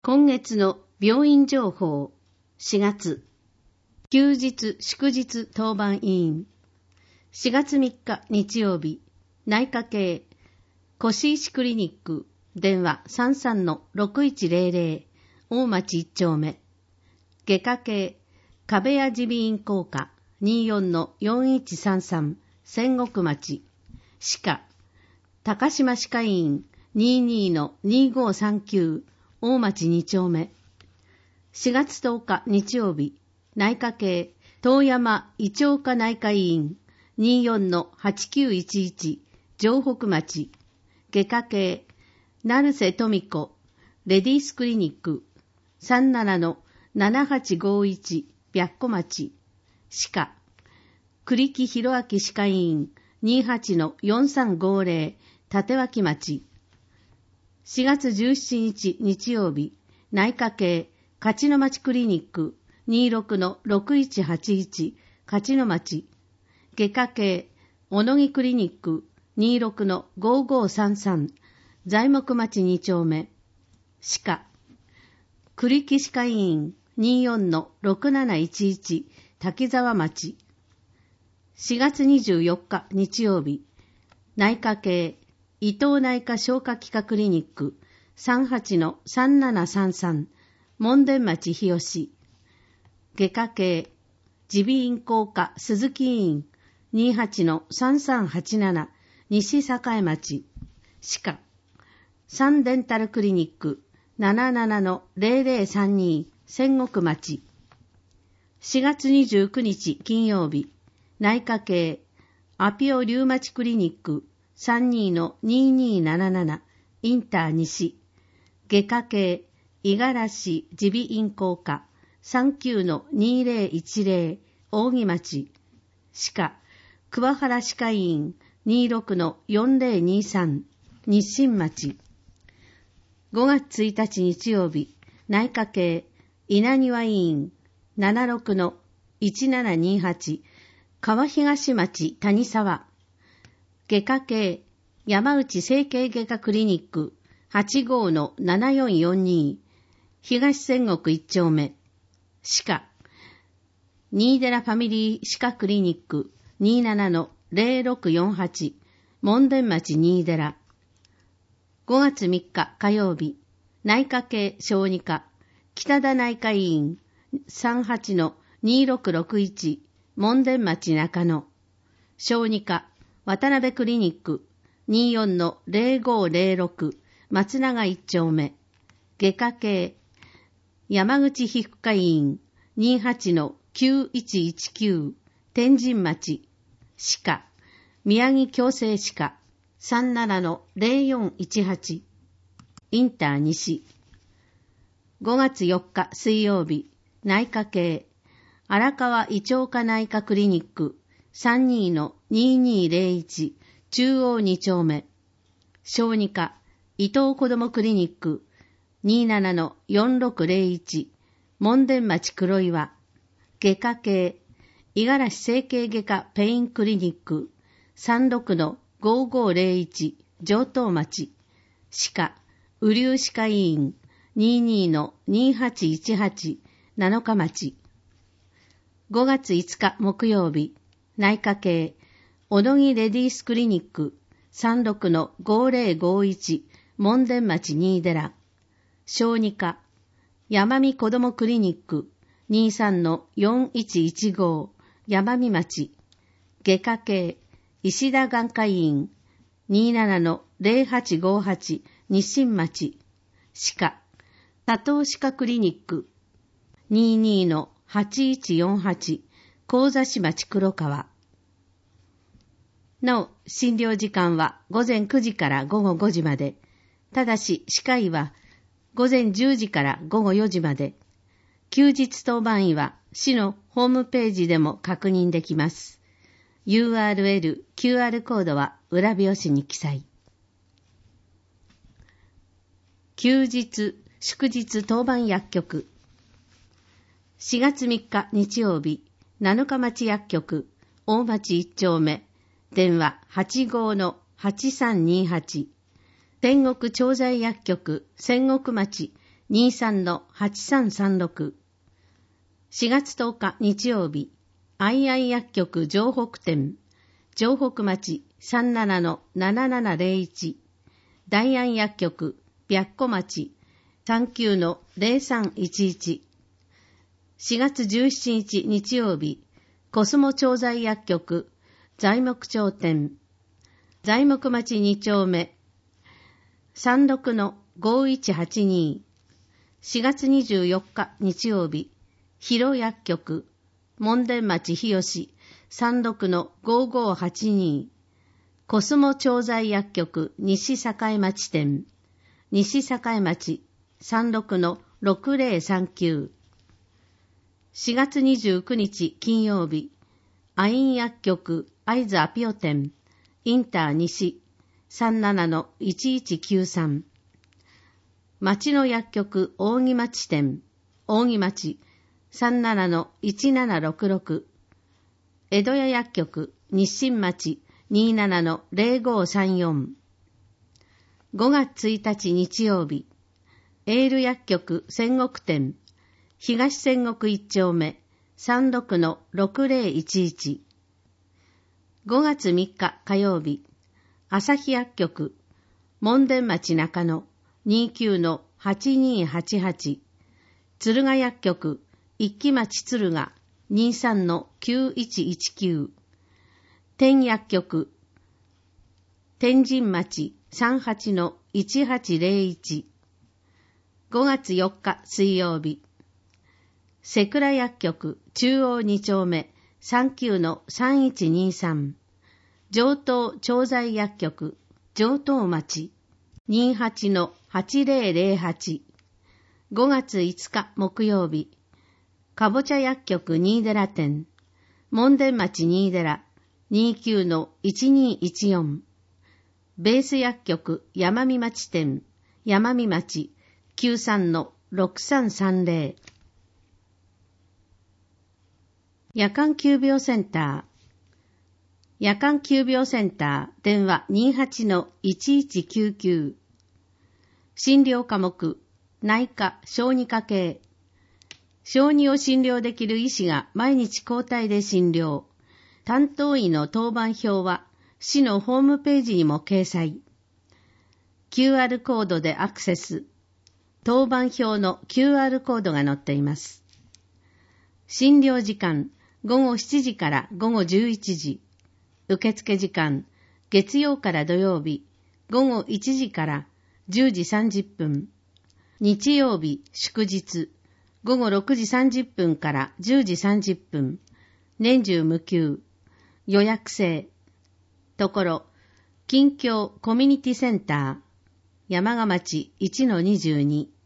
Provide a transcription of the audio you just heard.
今月の病院情報。4月休日祝日当番委員。4月3日日曜日、内科系越石クリニック電話 33-6100 大町1丁目。外科系壁谷耳鼻咽喉科 24-4133 仙石町。歯科高島歯科医院 22-2539 大町2丁目。4月10日日曜日、内科系遠山胃腸科内科医院 24-8911 城北町。外科系成瀬富子レディースクリニック 37-7851 白子町。歯科栗木弘明歯科医院 28-4350 立脇町。4月17日日曜日、内科系勝野町クリニック 26-6181 勝野町。外科系小野木クリニック 26-5533 材木町2丁目。歯科栗木歯科医院 24-6711 滝沢町。4月24日日曜日、内科系伊東内科消化器科クリニック 38-3733 門田町日吉。外科系耳鼻咽喉科鈴木医院 28-3387 西栄町。歯科サンデンタルクリニック 77-0032 仙石町。4月29日金曜日、内科系アピオリウマチクリニック 32-2277 インター西。外科系五十嵐耳鼻咽喉科 39-2010 扇町。歯科桑原歯科医院 26-4023 日清町。5月1日日曜日、内科系稲庭医院 76-1728 川東町谷沢。外科系山内整形外科クリニック 85-7442 東仙石1丁目。歯科新寺ファミリー歯科クリニック 27-0648 門田町新寺。5月3日火曜日、内科系小児科北田内科医院 38-2661 門田町中野。小児科渡辺クリニック 24-0506 松永1丁目。外科系山口皮膚科医院 28-9119 天神町。歯科宮城矯正歯科 37-0418 インター西。5月4日水曜日、内科系荒川胃腸科内科クリニック 32-2201 中央2丁目。小児科伊東子どもクリニック 27-4601 門田町黒岩。外科系五十嵐整形外科ペインクリニック 36-5501 上東町。歯科雨竜歯科医院 22-2818 七日町。5月5日木曜日、内科系小野木レディースクリニック 36-5051 門田町新寺。小児科山見子どもクリニック 23-4115 山見町。外科系石田眼科医院 27-0858 日清町。歯科佐藤歯科クリニック 22-8148 神座市町黒川。なお、診療時間は午前9時から午後5時まで。ただし、歯科医は午前10時から午後4時まで。休日当番医は市のホームページでも確認できます。URL、QR コードは裏表紙に記載。休日、祝日当番薬局。4月3日日曜日、七日町薬局、大町1丁目、電話 85-8328。天国調剤薬局、仙石町 23-8336。4月10日日曜日、愛愛薬局城北店、城北町 37-7701。大安薬局白子町 39-0311。4月17日日曜日、コスモ調剤薬局材木町店、材木町2丁目 36-5182。4月24日日曜日、広薬局門田町日吉 36-5582。コスモ調剤薬局西境町店、西境町 36-6039。4月29日金曜日、愛院薬局会津アピオ店、インター西 37-1193。町の薬局扇町店、扇町 37-1766。江戸屋薬局日清町 27-0534。5月1日日曜日、エール薬局仙石店、東仙石1丁目 36-6011。5月3日火曜日、朝日薬局門田町中野 29-8288。敦賀薬局一木町敦賀 23-9119。天薬局天神町 38-1801。5月4日水曜日、瀬倉薬局中央2丁目 39-3123。城東調剤薬局城東町 28-8008。5月5日木曜日、かぼちゃ薬局新寺店、門田町新寺 29-1214。ベース薬局山見町店、山見町 93-6330。夜間急病センター。夜間急病センター電話 28-1199。診療科目内科小児科系。小児を診療できる医師が毎日交代で診療。担当医の当番表は市のホームページにも掲載。QR コードでアクセス。当番表の QR コードが載っています。診療時間午後7時から午後11時。受付時間月曜から土曜日午後1時から10時30分。日曜日祝日午後6時30分から10時30分。年中無休。予約制。ところ、近況コミュニティセンター、山鹿町 1-22。